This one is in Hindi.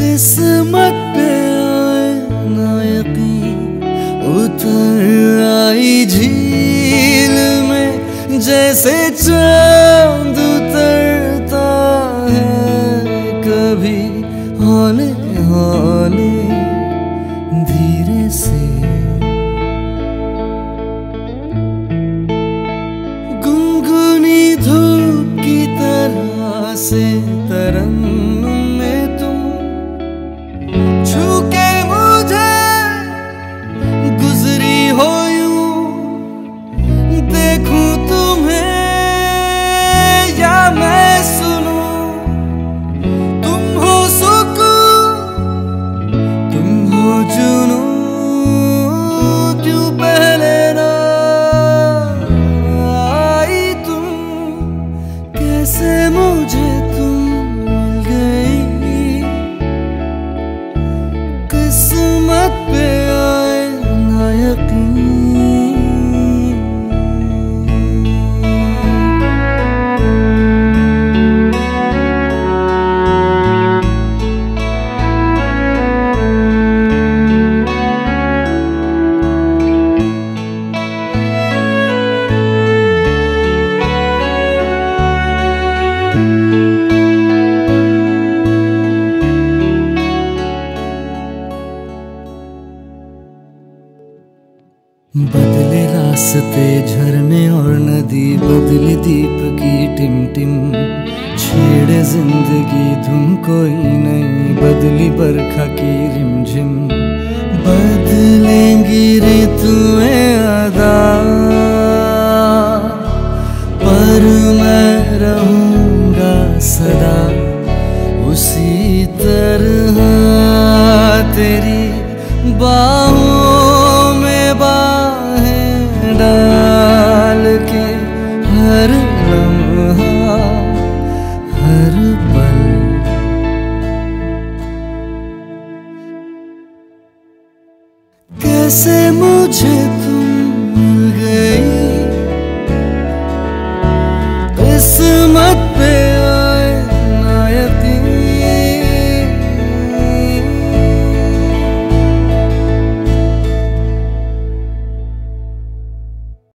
किस्मत पे आए ना यकीन, उतर आई झील में जैसे चांद उतरता है कभी हौले हौले धीरे से। गुनगुनी धूप की तरह से तरन्नुम में तुम छू के मुझे गुजरी हो यूं, देखूं तुम्हें या मैं सुनूं, तुम हो सुकून तुम हो जुनूं, क्यों पहले ना आई तुम, कैसे मुझे तुम मिल गई, किस्मत पे आए ना यकीन। बदले रास्ते झरने और नदी, बदली दीप की टिमटिम, छेड़े जिंदगी धुन कोई नहीं, बदली बरखा की रिमझिम, बदलेंगी ऋतुएं अदा, पर मैं रहूंगा सदा उसी तरह तेरी बाहों में बाहें डाल के, हर लम्हा हर पल कैसे मुझे तुम